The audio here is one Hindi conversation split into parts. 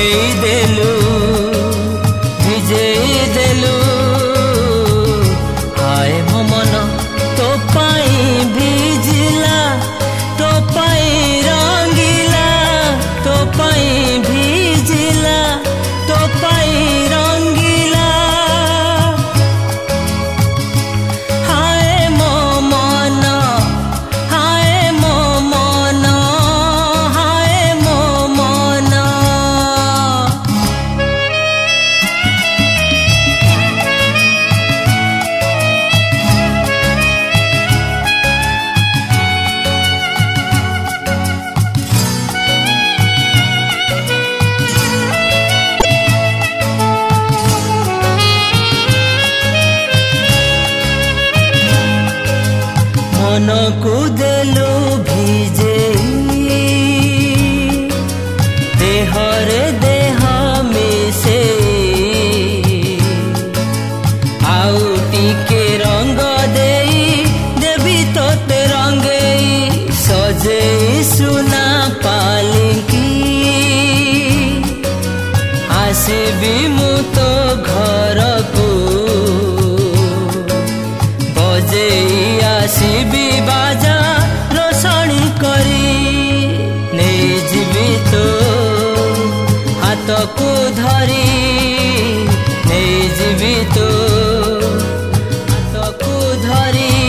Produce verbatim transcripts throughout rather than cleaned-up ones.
देलु भिजेई देलु हाय मो मन तो पाई भिजिला तो पाई रंगीला तो पाई भिजिला तो पाई रंगीला हाय मो मन हाय मो मन हाय मो मन मन को देलु भिजेई देहरे देह मिसे आउ टिके रंग देई देवी तोते रंगेई सजेई सुना पालिंकी आसिबी मु तो घर को बजेई आसिबी बाजा रोशनी करी नहीं जीवी तो हाथ को धरी नहीं जीवी तो हाथ को धरी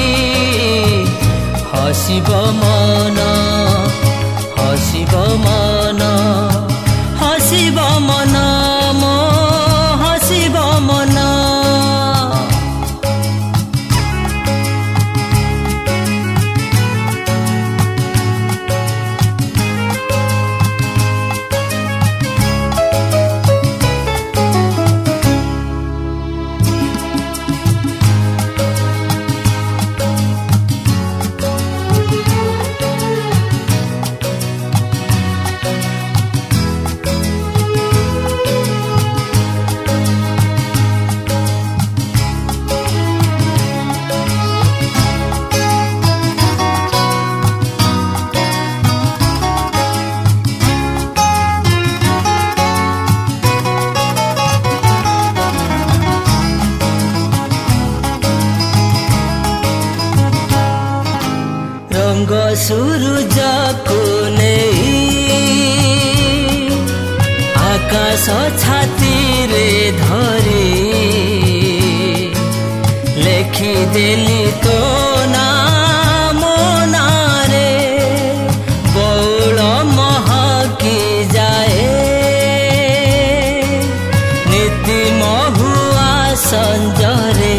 हसिब मन हसिब मन हसिब मन मो हसिब मन रंग सूरज को नहीं आकाश छाती रे धरी लेखी देली तो नाम नारे बौल महकी जाए नीति महुआ संजरे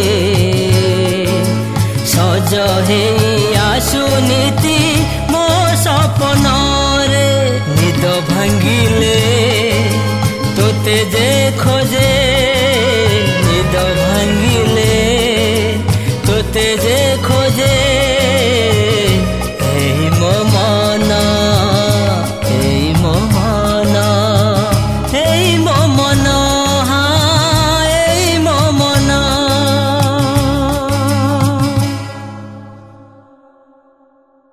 सज हे सुनीति मो सपन रे निद भांगिले तोते जे खोजे निद भांगिले तोते जे खो